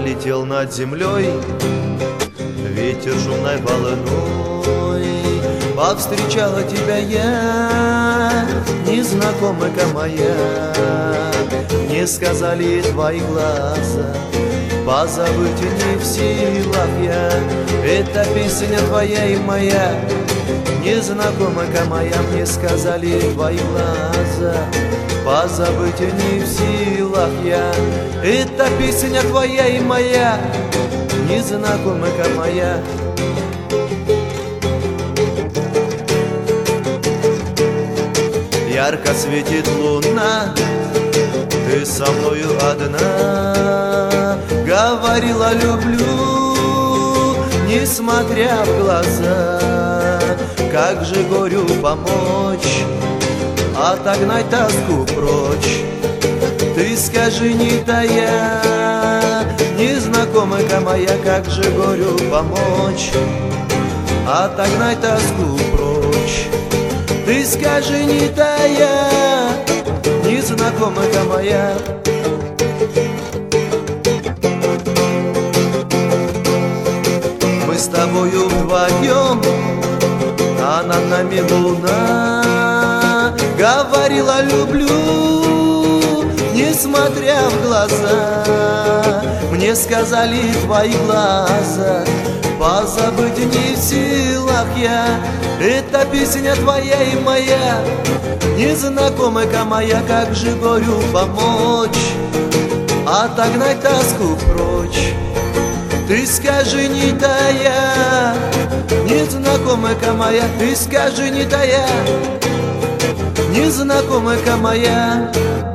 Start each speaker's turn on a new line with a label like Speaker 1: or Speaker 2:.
Speaker 1: пролетел над землей ветер шумной волной. Повстречала тебя я, незнакомка моя. Не сказали твои глаза, позабыть не в силах я. Это песня твоя и моя, незнакомка моя. Мне сказали твои глаза, позабыть не в силах я. Это песня твоя и моя, незнакомка моя. Ярко светит луна, ты со мною одна. Говорила люблю, несмотря в глаза. Как же горю помочь, отогнать тоску прочь? Ты скажи, не тая, незнакомка моя, как же горю помочь, отогнать тоску прочь? Ты скажи, не тая, незнакомка моя. Мы с тобою вдвоем, а над нами луна. Говорила люблю, несмотря в глаза. Мне сказали твои глаза, позабыть не в силах я. Это песня твоя и моя, незнакомка моя. Как же горю помочь, отогнать тоску прочь? Ты скажи, не тая, незнакомка моя. Ты скажи, не тая, незнакомка моя.